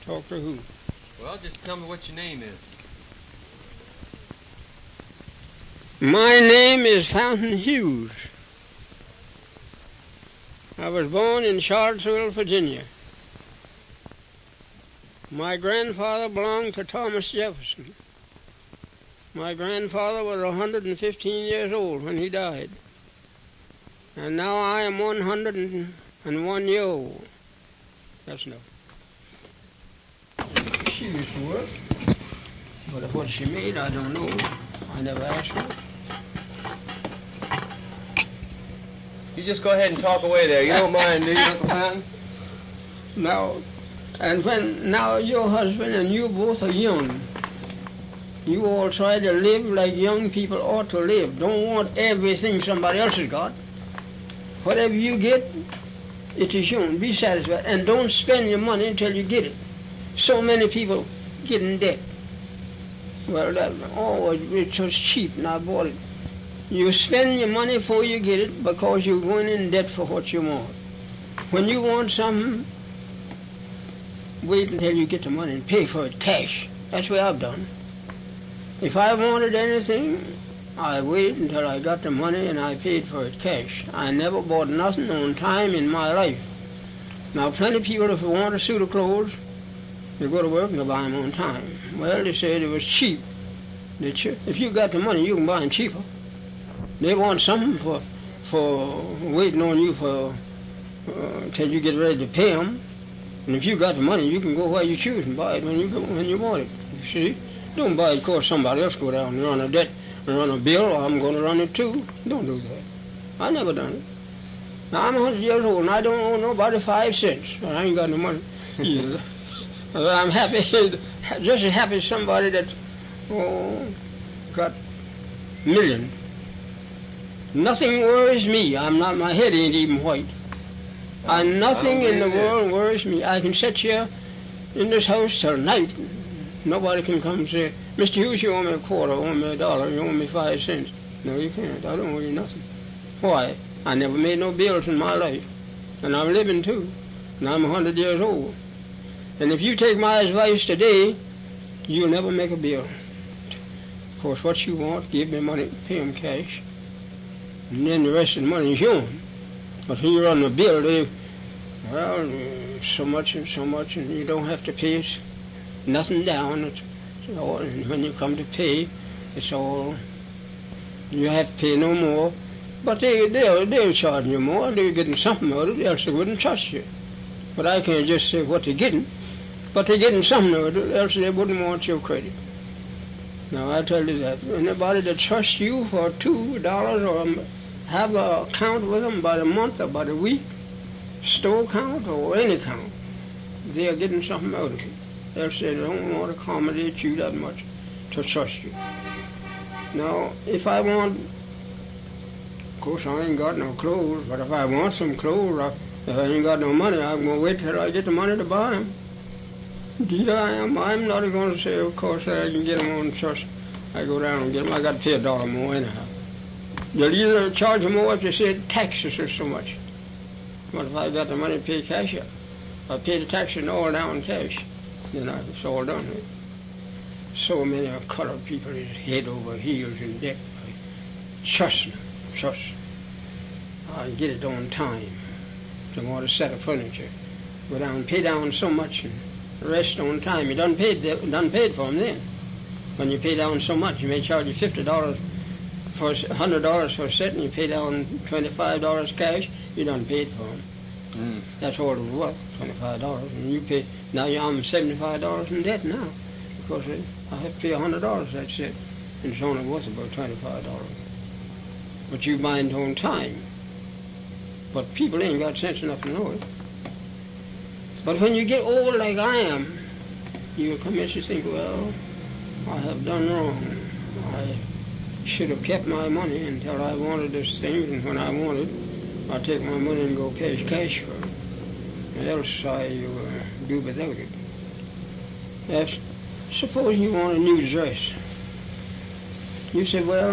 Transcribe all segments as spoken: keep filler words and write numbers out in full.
Talk to who? Well, just tell me what your name is. My name is Fountain Hughes. I was born in Charlottesville, Virginia. My grandfather belonged to Thomas Jefferson. My grandfather was one hundred fifteen years old when he died. And now I am one hundred one year old. That's enough. She used to work, but what she made, I don't know. I never asked her. You just go ahead and talk away there. You don't mind, do you, Uncle Fountain? Now, and when now your husband and you both are young, you all try to live like young people ought to live. Don't want everything somebody else has got. Whatever you get, it is yours. Be satisfied. And don't spend your money until you get it. So many people get in debt. Well, that, oh, it was cheap and I bought it. You spend your money before you get it because you're going in debt for what you want. When you want something, wait until you get the money and pay for it cash. That's what I've done. If I wanted anything, I waited until I got the money and I paid for it cash. I never bought nothing on time in my life. Now, plenty of people, if they want a suit of clothes, they go to work and they buy them on time. Well, they said it was cheap. If you got the money, you can buy them cheaper. They want something for for waiting on you for uh, till you get ready to pay them. And if you got the money, you can go where you choose and buy it when you go, when you want it. You see, don't buy it because somebody else go down and run a debt and run a bill, or I'm going to run it too. Don't do that. I never done it. Now I'm one hundred years old and I don't owe nobody five cents. I ain't got no money. I'm happy, just as happy as somebody that oh, got millions. Nothing worries me. I'm not. My head ain't even white. And nothing in the world worries me. I can sit here in this house till night. Nobody can come and say, Mister Hughes, you owe me a quarter, you owe me a dollar, you owe me five cents. No, you can't. I don't owe you nothing. Why? I never made no bills in my life. And I'm living too. And I'm a hundred years old. And if you take my advice today, you'll never make a bill. Of course, what you want, give me money, pay them cash. And then the rest of the money is yours. But when you run a bill, they, well, so much and so much, and you don't have to pay it. Nothing down. It's, it's all, and when you come to pay, it's all, you have to pay no more. But they, they'll, they'll charge you more. They're getting something out of it, else they wouldn't trust you. But I can't just say what they're getting. But they're getting something out of it, else they wouldn't want your credit. Now, I tell you that. Anybody that trusts you for two dollars or have an account with them by the month or by the week, store account or any account, they are getting something out of it. Else they don't want to accommodate you that much to trust you. Now, if I want, of course I ain't got no clothes, but if I want some clothes, I, if I ain't got no money, I'm going to wait till I get the money to buy them. Indeed I am. I'm not going to say, of course, I can get them on trust. I go down and get them. I got to pay a dollar more anyhow. They'll either charge more if they say taxes are so much. But if I got the money to pay cash up, if I pay the taxes all down cash, then I, it's all done. So many of colored people is head over heels in debt. I trust them, trust. I get it on time. If I want a set of furniture, go down and pay down so much and the rest on time. You done paid, done paid for them then. When you pay down so much, you may charge you fifty dollars for one hundred dollars for a set, and you pay down twenty-five dollars cash, you done paid for them. Mm. That's all it was worth, twenty-five dollars. And you pay, now I'm seventy-five dollars in debt now, because I have to pay one hundred dollars, that's it. And it's only worth about twenty-five dollars. But you bind on time. But people ain't got sense enough to know it. But when you get old like I am, you come in and think, well, I have done wrong. I should have kept my money until I wanted this thing, and when I wanted, I take my money and go cash cash for it. Else I uh, do without it. Yes, suppose you want a new dress. You say, well,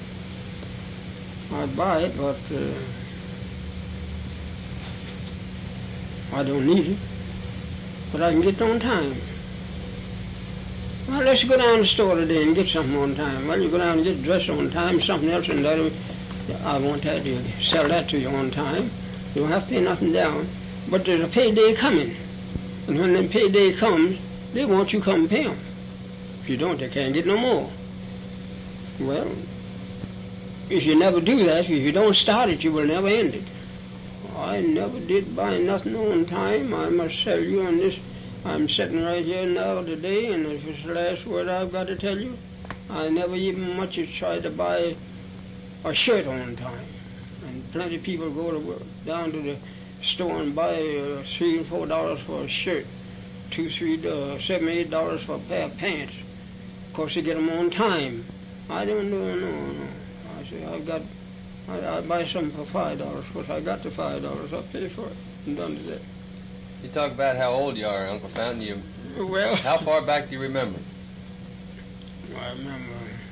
I, I buy it, but uh, I don't need it. but I can get on time. Well, let's go down to the store today and get something on time. Well, you go down and get dressed on time, something else, and that, I want that, you sell that to you on time. You don't have to pay nothing down. But there's a payday coming. And when the payday comes, they want you to come and pay them. If you don't, they can't get no more. Well, if you never do that, if you don't start it, you will never end it. I never did buy nothing on time. I must tell you on this. I'm sitting right here now today, and if it's the last word I've got to tell you, I never even much as tried to buy a shirt on time. And plenty of people go to work, down to the store and buy uh, three and four dollars for a shirt, two, three, uh, seven, eight dollars for a pair of pants. Of course, they get them on time. I don't know, no, no. I say I got, I, I buy something for five dollars. Of course, I got the five dollars. I pay for it. I'm done today. You talk about how old you are, Uncle Fountain. You, well, how far back do you remember? I remember.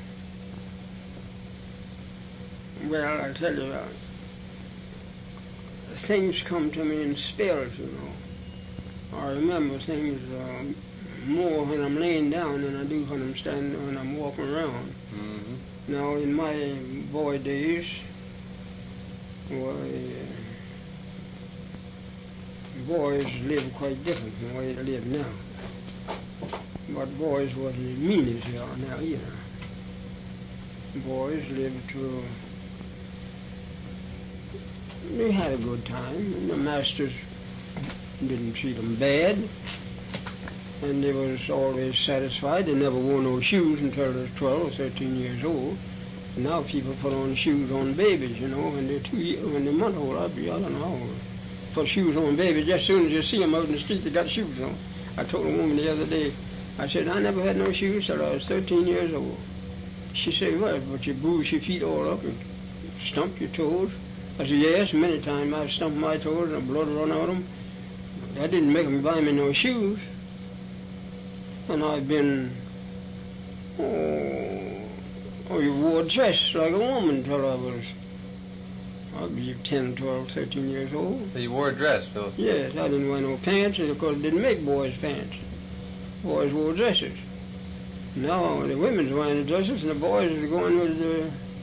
Well, I tell you, uh, things come to me in spells, you know. I remember things uh, more when I'm laying down than I do when I'm standing, when I'm walking around. Mm-hmm. Now, in my boy days, why, uh, boys lived quite different from the way they live now. But boys wasn't as mean as they are now either. Boys lived to, they had a good time, and the masters didn't treat them bad, and they was always satisfied. They never wore no shoes until they was twelve or thirteen years old. And now people put on shoes on babies, you know, when they're two years, when they're month old. I'd be, I don't know how old. Put shoes on babies. Just as soon as you see them out in the street, they got shoes on. I told a woman the other day, I said, I never had no shoes till I was thirteen years old. She said, what, but you bruise your feet all up and stump your toes? I said, yes, many times I've stumped my toes and blood run out of them. That didn't make them buy me no shoes. And I've been, oh, oh you wore a dress like a woman till I was, I believe, ten, twelve, thirteen years old. So you wore a dress, Phil? Yes, I didn't wear no pants, and of course, didn't make boys' pants. Boys wore dresses. Now the women's wearing the dresses, and the boys are going with the,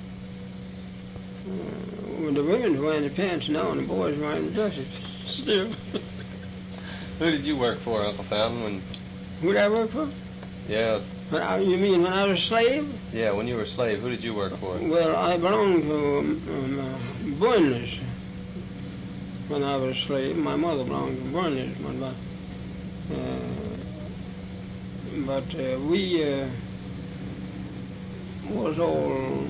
uh, with the women's wearing the pants now, and the boys wearing the dresses still. Who did you work for, Uncle Fountain? When... Who did I work for? Yeah. When I, you mean when I was a slave? Yeah, when you were a slave, who did you work for? Well, I belonged to um, um, uh, Burnley's when I was a slave. My mother belonged to Burnley's. But, uh, but uh, we uh, was all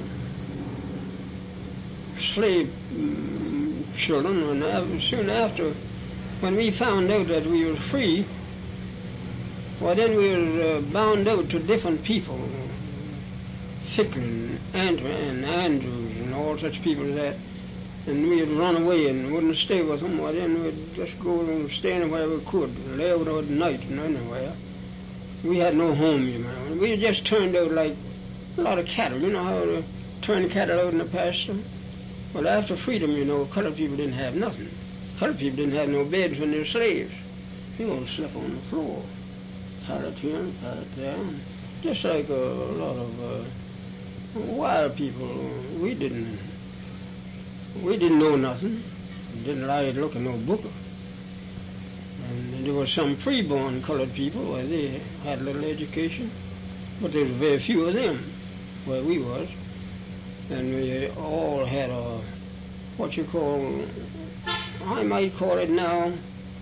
slave um, children. And after, soon after, when we found out that we were free, well, then we were uh, bound out to different people, Ficklin, Andrew, and Andrews, and all such people as that. And we'd run away and wouldn't stay with them. Well, then we'd just go and stay anywhere we could, and lay out at night and anywhere. We had no home, you know. We just turned out like a lot of cattle. You know how to turn cattle out in the pasture? Well, after freedom, you know, colored people didn't have nothing. Colored people didn't have no beds when they were slaves. They all slept on the floor. Pallet here, pallet there. Just like a lot of uh, wild people. We didn't, we didn't know nothing. Didn't like to look at no book. And there were some free-born colored people where they had a little education, but there was very few of them where we was. And we all had a, what you call, I might call it now,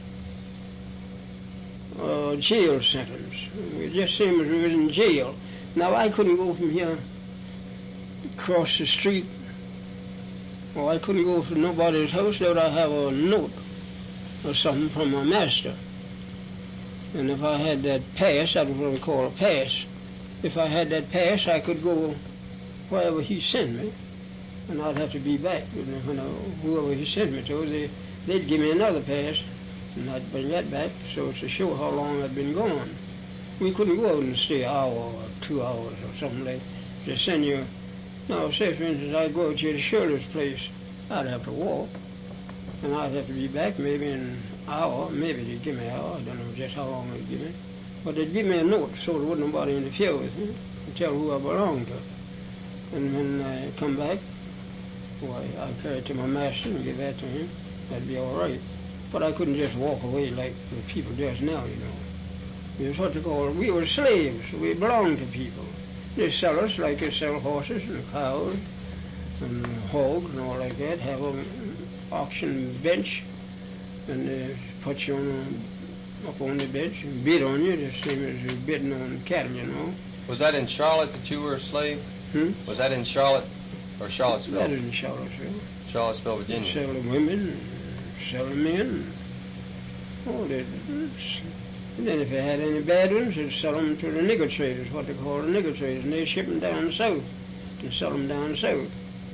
Uh, jail sentence. Just same as we were in jail. Now I couldn't go from here across the street, or I couldn't go to nobody's house without I have a note or something from my master. And if I had that pass, that was what we call a pass. If I had that pass, I could go wherever he sent me, and I'd have to be back. When I, whoever he sent me to, they, they'd give me another pass. And I'd bring that back so to show how long I'd been gone. We couldn't go out and stay an hour or two hours or something like that. Just send you. Now, say for instance, I'd go to Shirley's place. I'd have to walk, and I'd have to be back maybe in hour, maybe they'd give me an hour. I don't know just how long they'd give me. But they'd give me a note so there wasn't nobody interfere with me and tell who I belonged to. And when I come back, why, I carry it to my master and give that to him. That'd be all right. But I couldn't just walk away like the people just now, you know. It was what they call, we were slaves. We belonged to people. They sell us like they sell horses and cows and hogs and all like that. Have an auction bench and they put you on a, up on the bench and bid on you the same as you're bidding on cattle, you know. Was that in Charlotte that you were a slave? Hmm? Was that in Charlotte or Charlottesville? That is in Charlottesville. Charlottesville, Virginia. Sell the women, sell the men. Oh, they, and then if they had any bad ones, they'd sell them to the nigger traders, what they call the nigger traders, and they'd ship them down south and sell them down south.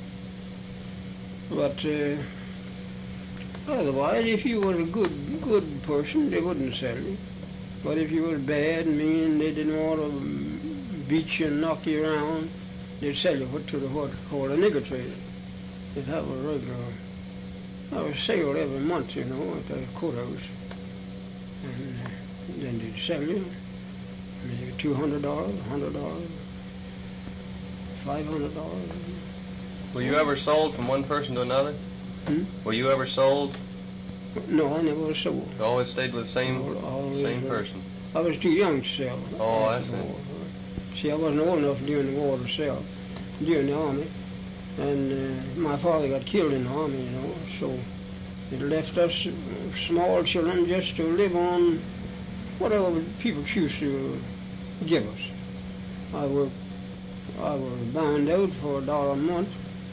But uh, otherwise, if you were a good good person, they wouldn't sell you. But if you were bad and mean, they didn't want to beat you and knock you around, they'd sell you to the what they call a nigger trader. They'd have a regular, I was sale every month, you know, at the courthouse. And uh, then they'd sell you maybe two hundred dollars, one hundred dollars, five hundred dollars. Were you ever sold from one person to another? Hmm? Were you ever sold? No, I never was sold. You always stayed with the same Al- always, same uh, person. I was too young to sell. Oh, after I the see. war. See, I wasn't old enough during the war to sell, during the army. And uh, my father got killed in the army, you know, so it left us uh, small children just to live on whatever people choose to give us. I worked, I was bound out for a dollar a month,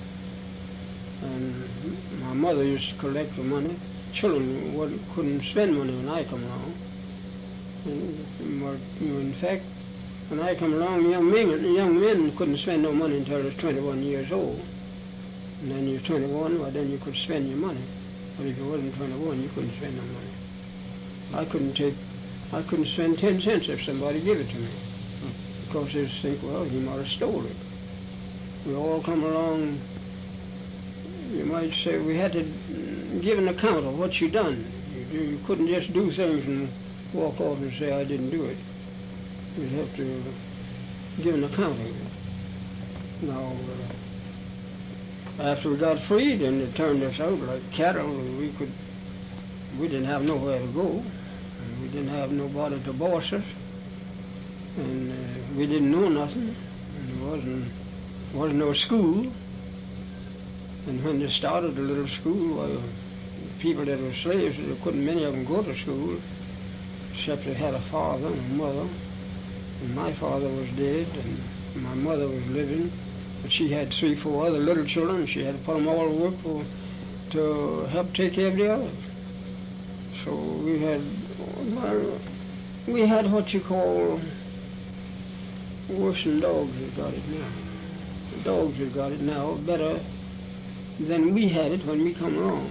and my mother used to collect the money. Children wasn't, couldn't spend money when I come along. And, but, in fact, when I come along, young men, young men couldn't spend no money until they was twenty-one years old. And then you're twenty-one, well, then you could spend your money. But if you wasn't twenty-one, you couldn't spend no money. I couldn't take, I couldn't spend ten cents if somebody gave it to me. Because they just think, well, he might have stole it. We all come along, you might say, we had to give an account of what you done. You, you couldn't just do things and walk off and say, I didn't do it. You'd have to give an account of it. Now, uh, after we got free, then they turned us out like cattle. We could, we didn't have nowhere to go. And we didn't have nobody to boss us. And uh, we didn't know nothing. And there wasn't, wasn't no school. And when they started the little school, well, people that were slaves, there couldn't many of them go to school, except they had a father and a mother. And my father was dead, and my mother was living, but she had three, four other little children. She had to put them all to work for, to help take care of the others. So we had, well, we had what you call worse than dogs that got it now. The dogs that got it now better than we had it when we come along.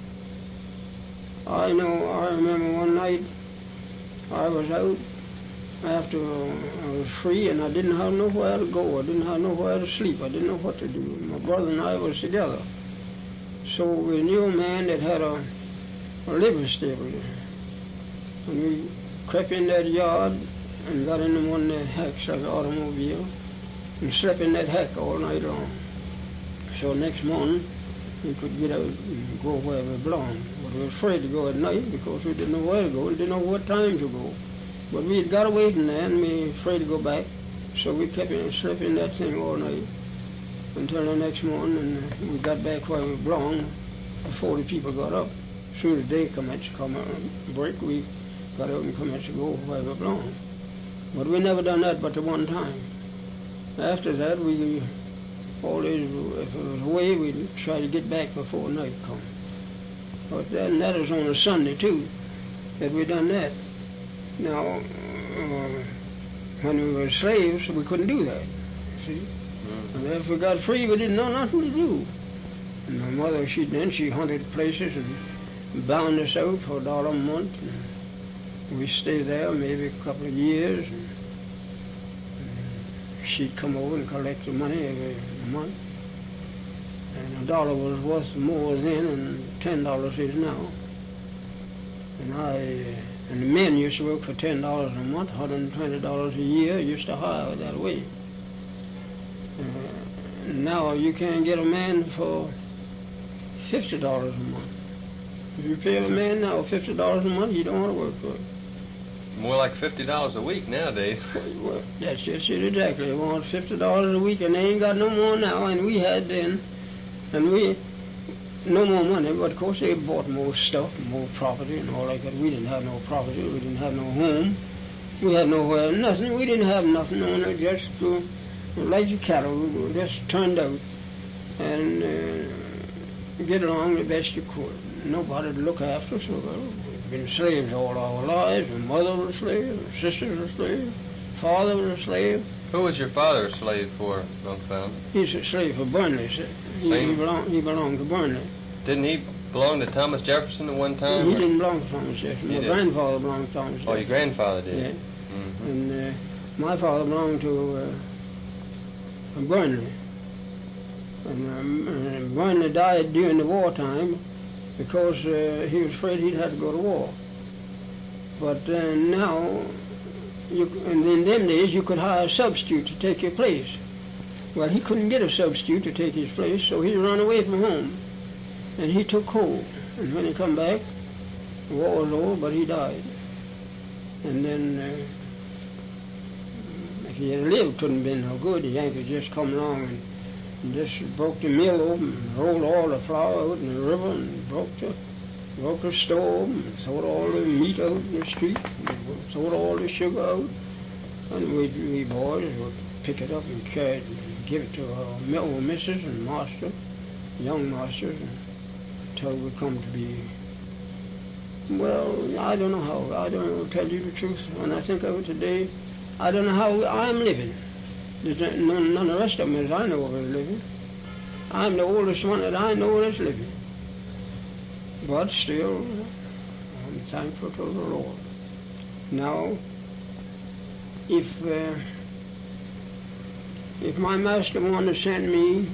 I know, I remember one night I was out after I was free, and I didn't have nowhere to go. I didn't have nowhere to sleep. I didn't know what to do. My brother and I was together. So we knew a man that had a, a livery stable. And we crept in that yard and got in one of the hacks of the automobile and slept in that hack all night long. So next morning we could get out and go where we belonged. But we were afraid to go at night because we didn't know where to go and didn't know what time to go. But we had got away from there and we were afraid to go back. So we kept in, slept in that thing all night until the next morning, and we got back where we belonged before the people got up. As soon as day commenced to come on break, we got up and commenced to go where we belonged. But we never done that but the one time. After that, we always, if it was away, we'd try to get back before night come. But then that was on a Sunday too, that we done that. Now, uh, when we were slaves, we couldn't do that, see? Mm-hmm. And after we got free, we didn't know nothing to do. And my mother, she then she hunted places and bound us out for a dollar a month. And we stayed there maybe a couple of years. And, and she'd come over and collect the money every month. And a dollar was worth more then than ten dollars is now. And I, uh, and the men used to work for ten dollars a month, one hundred twenty dollars a year, used to hire that way. Uh, now you can't get a man for fifty dollars a month. If you pay a man now fifty dollars a month, he don't want to work for it. More like fifty dollars a week nowadays. Well, that's just it exactly. They want fifty dollars a week, and they ain't got no more now, and we had then, and we, no more money, but of course they bought more stuff, more property and all like that. We didn't have no property, we didn't have no home, we had nowhere, nothing, we didn't have nothing on it, just uh, like the cattle, we just turned out and uh, get along the best you could. Nobody to look after, so uh, we've been slaves all our lives. My mother was a slave, my sister was a slave, father was a slave. Who was your father a slave for, Uncle Fountain? He's a slave for Burnley. He, he, belonged, he belonged to Burnley. Didn't he belong to Thomas Jefferson at one time? He or? didn't belong to Thomas Jefferson. He My did. grandfather belonged to Thomas Jefferson. Oh, your grandfather did? Yeah. Mm-hmm. And uh, my father belonged to uh, Burnley. And, um, and Burnley died during the wartime because uh, he was afraid he'd have to go to war. But uh, now, you, and in them days, you could hire a substitute to take your place. Well, he couldn't get a substitute to take his place, so he ran away from home. And he took cold. And when he come back, the war was over, but he died. And then, uh, if he had lived, couldn't have been no good. The Yankees just come along and, and just broke the mill open, and rolled all the flour out in the river, and broke the, broke the stove, and sold all the meat out in the street, and sold all the sugar out. And we, we boys would pick it up and carry it and give it to our old missus and master, young masters, until we come to be, well, I don't know how. I don't know, to tell you the truth. When I think of it today, I don't know how I'm living. There's none, none of the rest of them that I know of is living. I'm the oldest one that I know that's living. But still, I'm thankful to the Lord. Now, if uh, if my master wanted to send me,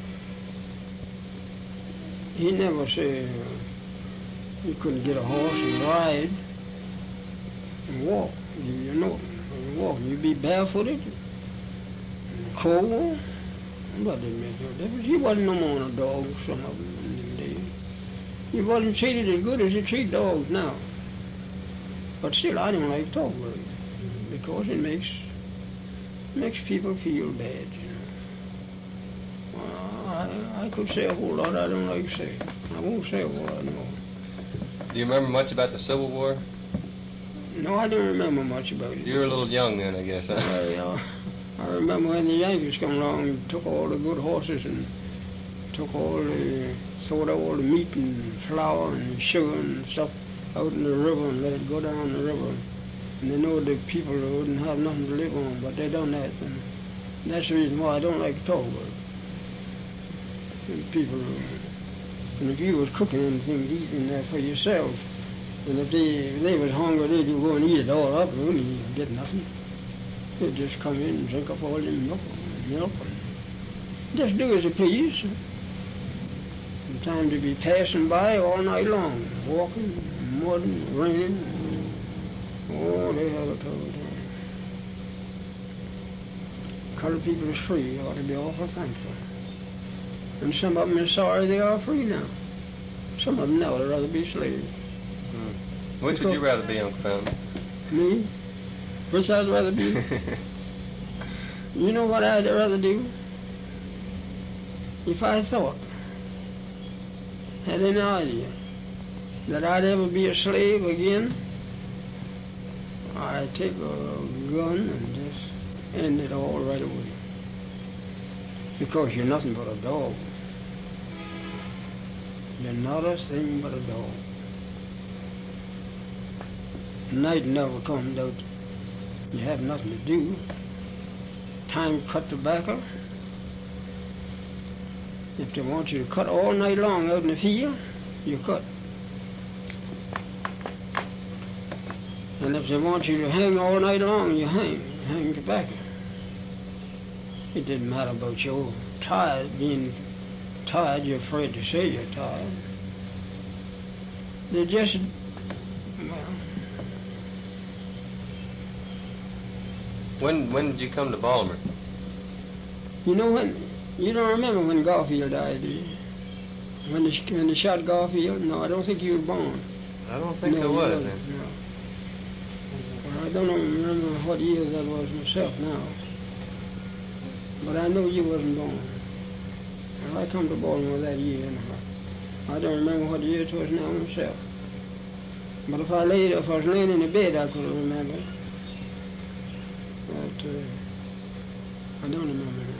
he never said uh, you couldn't get a horse and ride and walk. You, you know, and walk. You'd be barefooted, and cold, but it didn't make no difference. He wasn't no more than a dog, some of them in them days. He wasn't treated as good as he treat dogs now. But still, I don't like to talk about it because it makes makes people feel bad, you know. Well, I, I could say a whole lot I don't like to say. I won't say a whole lot more. Do you remember much about the Civil War? No, I don't remember much about it. You were a little young then, I guess, huh? I, uh, I remember when the Yankees come along and took all the good horses and took all the, sold all the meat and flour and sugar and stuff out in the river and let it go down the river. And they know the people wouldn't have nothing to live on, but they done that. And that's the reason why I don't like to talk about it. And people, and if you was cooking anything to eat in there for yourself, and if they, if they was hungry, they'd go and eat it all up, and you'd get nothing. They'd just come in and drink up all the milk, milk and just do as you please. And time to be passing by all night long, walking, mudding, raining. Oh, they have a cold time. Colored people is free. They ought to be awful thankful. And some of them are sorry they are free now. Some of them now would rather be slaves. Hmm. Which would you rather be, Uncle Fountain? Me? Which I'd rather be? You know what I'd rather do? If I thought, had any idea, that I'd ever be a slave again, I'd take a gun and just end it all right away. Because you're nothing but a dog. You're not a thing but a dog. Night never comes out. You have nothing to do. Time to cut tobacco. If they want you to cut all night long out in the field, you cut. And if they want you to hang all night long, you hang. You hang tobacco. It didn't matter about your tired, being tired, you're afraid to say you're tired. They just Well, When when did you come to Baltimore? you know when, you don't remember when Garfield died, do you? When they, when they shot Garfield? No, I don't think you were born. I don't think no, I you was. wasn't, no. Well, I don't remember what year that was myself now. But I know you wasn't born. Well, I come to Baltimore that year, and I don't remember what year it was now myself. But if I laid, if I was laying in the bed, I could remember. But uh, I don't remember now.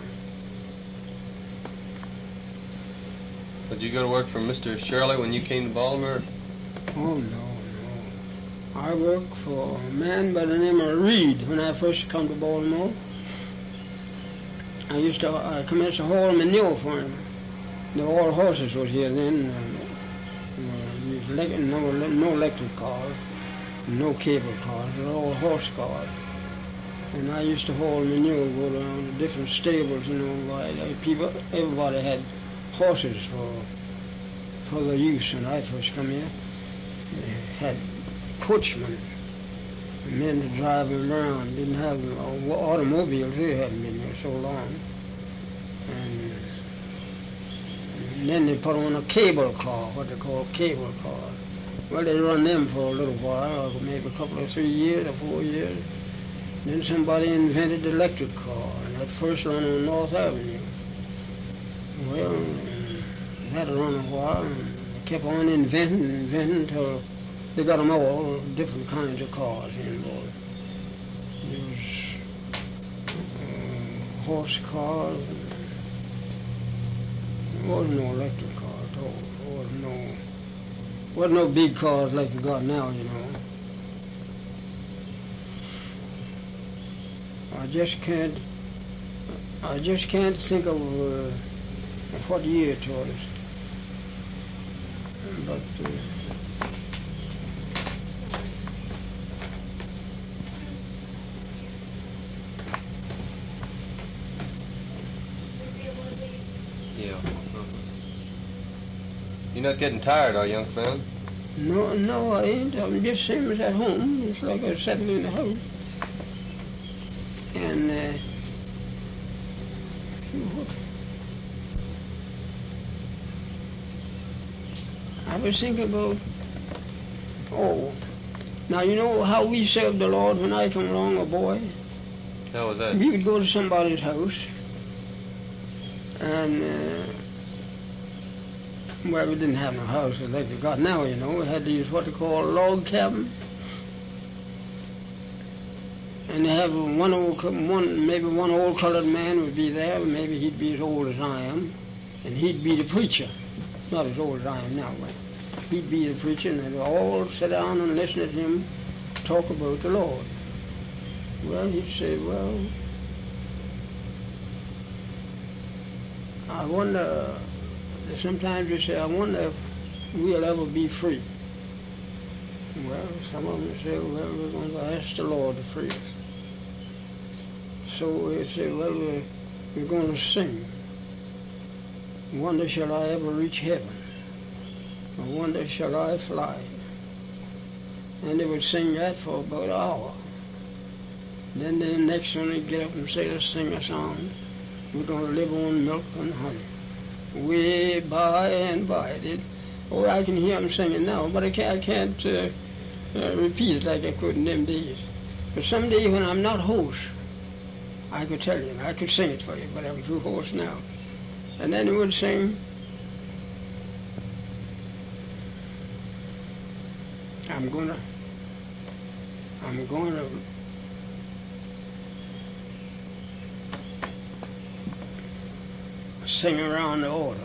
Did you go to work for Mister Shirley when you came to Baltimore? Oh, no, no. I worked for a man by the name of Reed when I first come to Baltimore. I used to, I commenced to haul manure for him. The all horses was here then. And, uh, uh, no, no electric cars, no cable cars, they were all horse cars. And I used to haul manure, go around to different stables, you know, like people, everybody had horses for for their use when I first come here. They had coachmen, men to drive them around, didn't have uh, automobiles, they hadn't been here so long. And, and then they put on a cable car, what they call cable car. Well, they run them for a little while, like maybe a couple of three years or four years. Then somebody invented the electric car, and that first run on North Avenue. Well, it had to run a while, and they kept on inventing and inventing until they got them all, different kinds of cars involved. There was uh, horse cars. There wasn't no electric car at all. There wasn't no, wasn't no big cars like you got now, you know. I just can't, I just can't think of, uh, of what year it was. But uh, yeah. Uh-huh. You're not getting tired, are you, young fellow? no, no, I ain't. I'm just same as at home. It's like I was settling in the house. And uh, I was thinking about, oh, now you know how we served the Lord when I come along, a boy? How was that? We would go to somebody's house, and, uh, well, we didn't have no house like we got now, you know. We had these, what they call log cabins. And they have one old, one maybe one old colored man would be there. Maybe he'd be as old as I am, and he'd be the preacher. Not as old as I am now, but he'd be the preacher, and they'd all sit down and listen to him talk about the Lord. Well, he'd say, well, I wonder. Sometimes you say, I wonder if we'll ever be free. Well, some of them say, well, we're going to ask the Lord to free us. So they say, well, we're, we're going to sing. Wonder shall I ever reach heaven? I wonder shall I fly? And they would sing that for about an hour. Then the next one they'd get up and say, let's sing a song. We're going to live on milk and honey. Way by and by. It, oh, I can hear them singing now, but I can't, I can't uh, uh, repeat it like I could in them days. But someday when I'm not hoarse, I could tell you, I could sing it for you, but I'm too hoarse now. And then he would sing, I'm gonna, I'm gonna sing around the altar.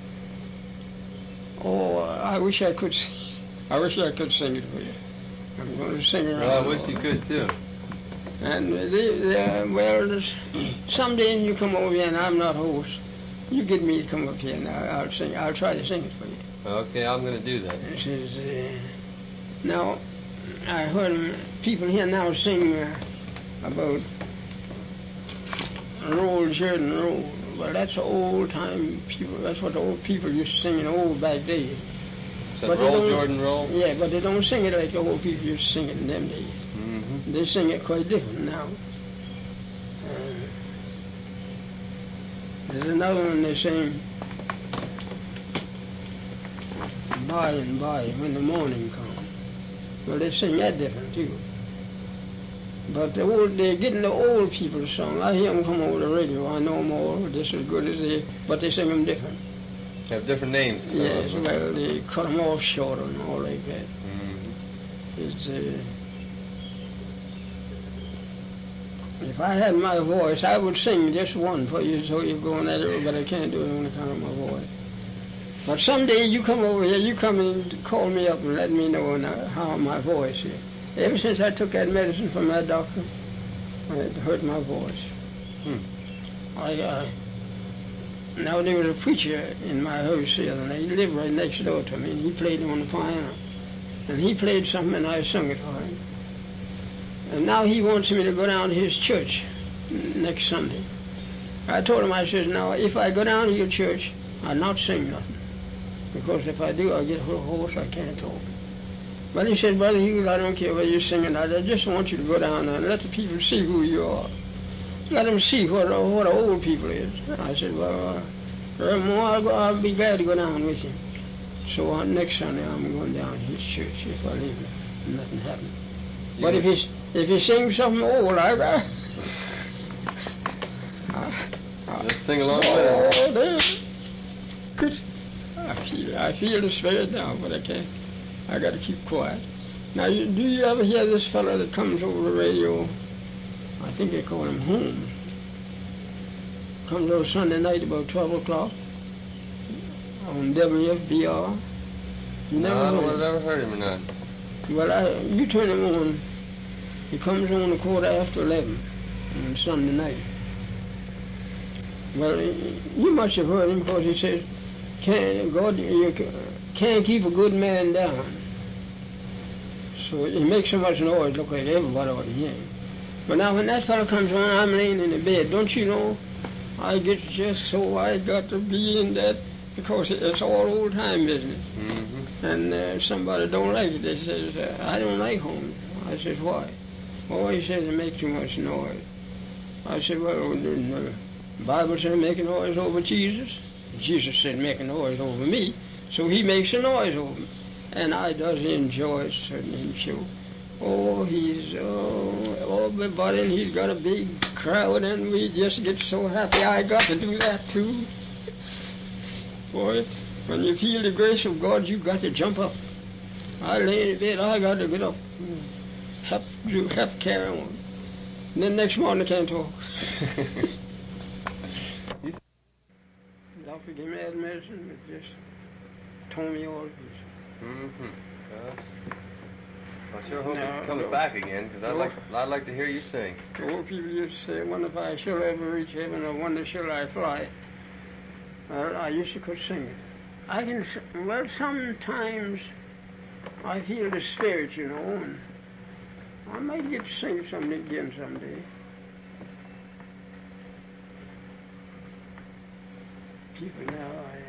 Oh, I wish I could, I wish I could sing it for you. I'm going to sing around. Well, I wish you could too. And they, they, well, there's, someday you come over here and I'm not host, you get me to come up here and I'll, I'll sing. I'll try to sing it for you. Okay, I'm going to do that. This is, uh, now, I heard people here now sing uh, about roll, Jordan, roll. Well, that's old time people. That's what the old people used to sing in the old back days. Said But they roll, don't- Jordan, roll. Yeah, but they don't sing it like the old people used to sing it in them days. Mm-hmm. They sing it quite different now. Uh, there's another one they sing, by and by, when the morning comes. Well, they sing that different too. But the old, they're getting the old people's song. I hear them come over the radio. I know them all, just as good as they, but they sing them different. They have different names. some of Yes, them. well, they cut them off shorter and all like that. Mm-hmm. It's, uh, if I had my voice, I would sing just one for you so you're going at it, but I can't do it on account of my voice. But someday you come over here, you come and call me up and let me know now how my voice is. Ever since I took that medicine from that doctor, it hurt my voice. Hmm. I, uh, now there was a preacher in my house the other night. He lived right next door to me, and he played on the piano. And he played something, and I sung it for him. And now he wants me to go down to his church next Sunday. I told him, I said, now, if I go down to your church, I'll not sing nothing. Because if I do, I'll get hoarse, I can't talk. But he said, Brother Hughes, I don't care whether you're singing. I just want you to go down there and let the people see who you are. Let them see what, what the old people is. I said, well, uh, Reverend Moore, I'll, go, I'll be glad to go down with you. So uh, next Sunday, I'm going down to his church if I leave and nothing happens. You But if he, if he sings something old, I got... Just sing along with it. Oh, man. Good. I feel, I feel the spirit now, but I can't. I got to keep quiet. Now, you, do you ever hear this fellow that comes over the radio? I think they call him Holmes. Comes over Sunday night about twelve o'clock on W F B R. You No, never I don't heard know if him? I've ever heard him or not. Well, I, you turn him on. He comes on a quarter after eleven on Sunday night. Well, you must have heard him because he says, "Can't God, you can't keep a good man down." So he makes so much noise, look like everybody ought to hear him. But now when that fellow comes on, I'm laying in the bed. Don't you know? I get just so I got to be in that because it's all old time business. Mm-hmm. And uh, somebody don't like it. They says, uh, I don't like Holmes. I says, why? Oh, he says it makes too much noise. I said, well, the Bible said make a noise over Jesus. Jesus said make a noise over me. So he makes a noise over me. And I does enjoy it, certainly, sure. Oh, he's, oh, everybody, and he's got a big crowd, and we just get so happy. I got to do that, too. Boy, when you feel the grace of God, you got to jump up. I lay in bed, I got to get up. Have to have carry on. And then next morning I can't talk. Doctor gave me that medicine, it just tore me all to pieces. Mm-hmm. Yes. I sure hope No, it's coming no. back again, because I'd No. like, I'd like to hear you sing. The old people used to say, I wonder if I shall ever reach heaven, or wonder shall I fly. Well, I used to could sing it. I can, s- well, sometimes I feel the spirit, you know, and I might get to sing something again someday. People now, I,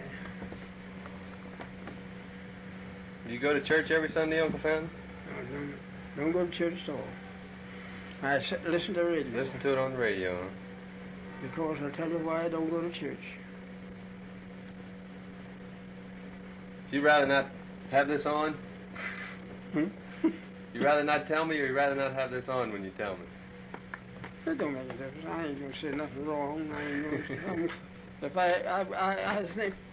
Do you go to church every Sunday, Uncle Fenton? I don't, don't go to church at all. I s- listen to radio. Listen to it on the radio, huh? Because I'll tell you why I don't go to church. You rather not have this on? Hmm? You rather not tell me, or you rather not have this on when you tell me? It don't make a difference. I ain't gonna say nothing wrong. I ain't gonna say, I'm, if I, I, I, I think